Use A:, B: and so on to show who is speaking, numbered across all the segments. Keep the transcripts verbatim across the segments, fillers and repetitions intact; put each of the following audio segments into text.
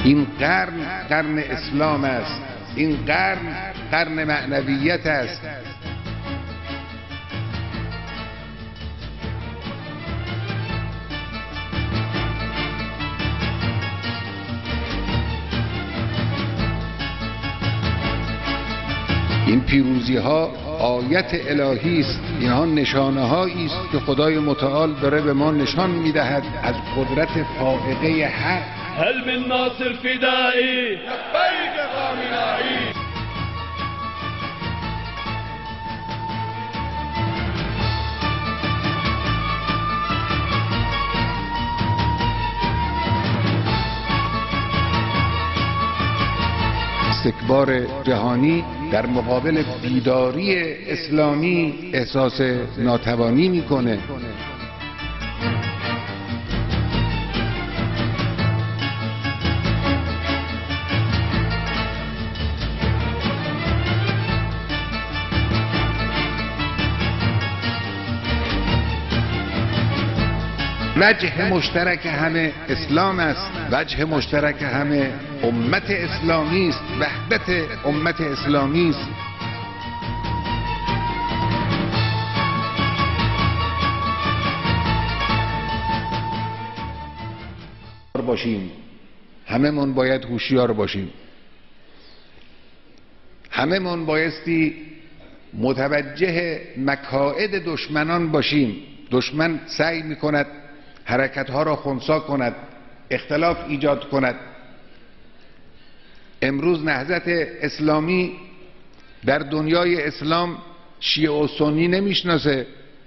A: این قرن قرن اسلام است، این قرن قرن معنویت است. این پیروزی ها آیت الهی است، اینها نشانه هایی است که خدای متعال داره به ما نشان میدهد از قدرت فائقه حق.
B: هل من ناصر فدایی لبیک خامنه‌ای.
A: استکبار جهانی در مقابل بیداری اسلامی احساس ناتوانی میکنه. وجه مشترک همه اسلام است، وجه مشترک همه امت اسلامی است، وحدت امت اسلامی است. باشیم همه من باید هوشیار باشیم، همه من بایستی متوجه مکائد دشمنان باشیم. دشمن سعی میکند حرکتها را خنثی کند، اختلاف ایجاد کند. امروز نهضت اسلامی در دنیای اسلام شیعه و سنی نمیشناسه،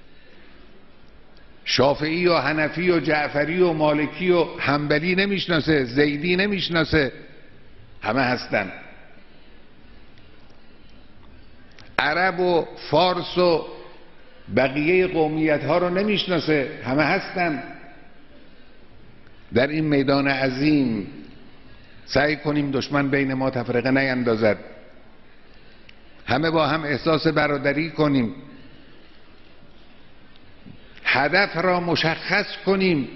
A: شافعی و حنفی و جعفری و مالکی و حنبلی نمیشناسه، زیدی نمیشناسه، همه هستن. عرب و فارس و بقیه قومیت ها رو نمیشناسه، همه هستن. در این میدان عظیم سعی کنیم دشمن بین ما تفرقه نیندازد، همه با هم احساس برادری کنیم، هدف را مشخص کنیم.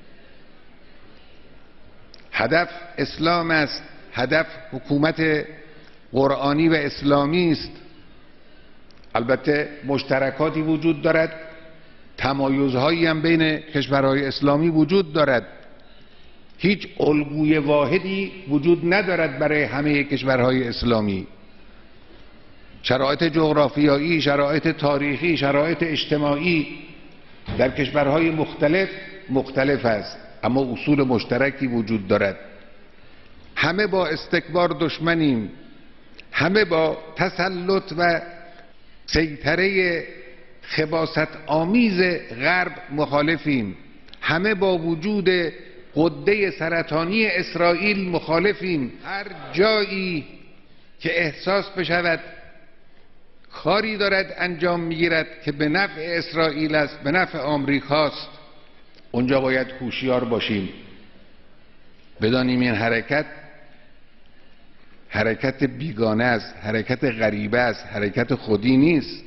A: هدف اسلام است، هدف حکومت قرآنی و اسلامی است. البته مشترکاتی وجود دارد، تمایزهایی هم بین کشورهای اسلامی وجود دارد. هیچ الگوی واحدی وجود ندارد برای همه کشورهای اسلامی. شرایط جغرافیایی، شرایط تاریخی، شرایط اجتماعی در کشورهای مختلف مختلف است، اما اصول مشترکی وجود دارد. همه با استکبار دشمنیم، همه با تسلط و سیطره خباثت آمیز غرب مخالفیم، همه با وجود غده سرطانی اسرائیل مخالفیم. هر جایی که احساس بشود کاری دارد انجام میگیرد که به نفع اسرائیل است، به نفع آمریکاست، اونجا باید هوشیار باشیم. بدانیم این حرکت حرکت بیگانه است، حرکت غریبه است، حرکت خودی نیست.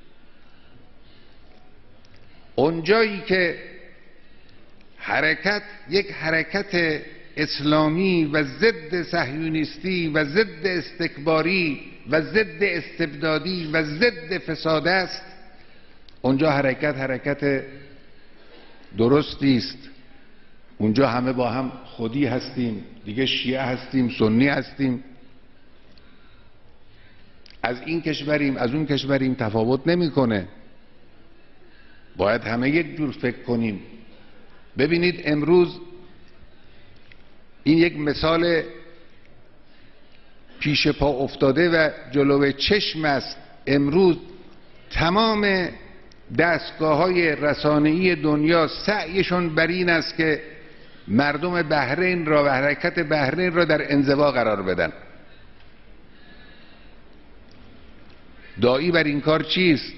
A: اونجایی که حرکت یک حرکت اسلامی و ضد صهیونیستی و ضد استکباری و ضد استبدادی و ضد فساد است، اونجا حرکت حرکت درستی است. اونجا همه با هم خودی هستیم، دیگه شیعه هستیم، سنی هستیم، از این کشوریم از اون کشوریم تفاوت نمیکنه. باید همه یک جور فکر کنیم. ببینید امروز این یک مثال پیش پا افتاده و جلوی چشم است. امروز تمام دستگاه‌های رسانه‌ای دنیا سعیشون بر این است که مردم بحرین را و حرکت بحرین را در انزوا قرار بدن. داعی بر این کار چیست؟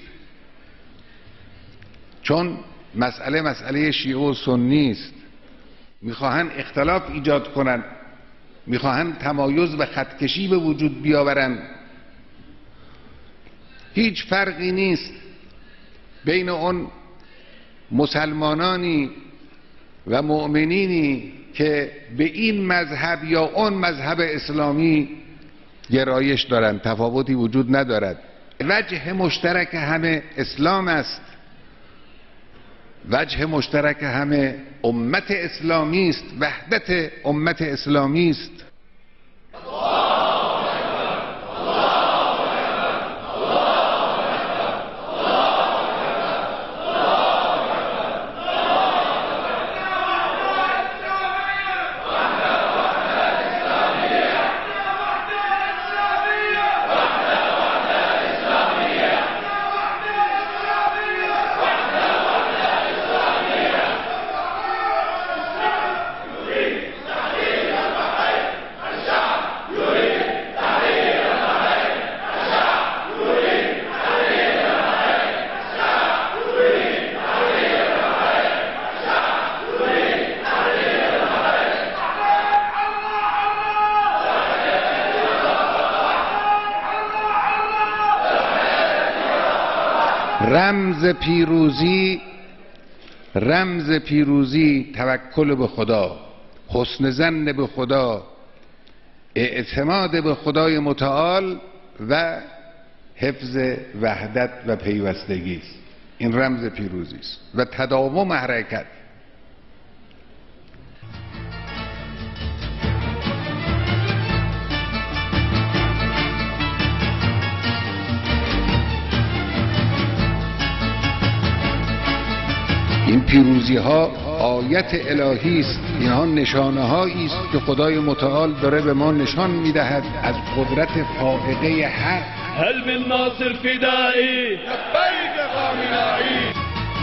A: چون مسئله مسئله شیعه و سنی است، میخواهند اختلاف ایجاد کنند، میخواهند تمایز و خطکشی به وجود بیاورند. هیچ فرقی نیست بین اون مسلمانانی و مؤمنینی که به این مذهب یا اون مذهب اسلامی گرایش دارند، تفاوتی وجود ندارد. وجه مشترک همه اسلام است، وجه مشترک همه امت اسلامی است، وحدت امت اسلامی است. رمز پیروزی رمز پیروزی توکل به خدا، حسن ظن به خدا، اعتماد به خدای متعال و حفظ وحدت و پیوستگی است. این رمز پیروزی است و تداوم حرکت. این پیروزی ها آیت الهی است، اینها نشانه هایی است که خدای متعال داره به ما نشان میدهد از قدرت فائقه حق.
B: هل من ناصر فدایی لبیک خامنه‌ای.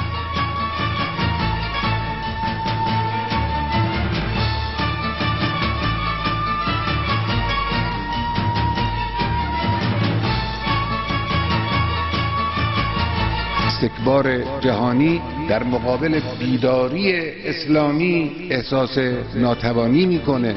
A: استکبار جهانی در مقابل بیداری اسلامی احساس ناتوانی میکنه.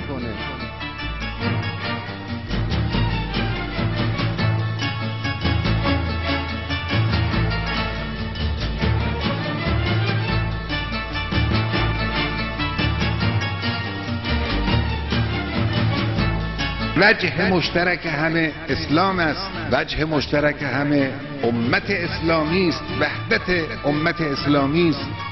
A: وجه مشترک همه اسلام است، وجه مشترک همه امت اسلامی است، وحدت امت اسلامی است.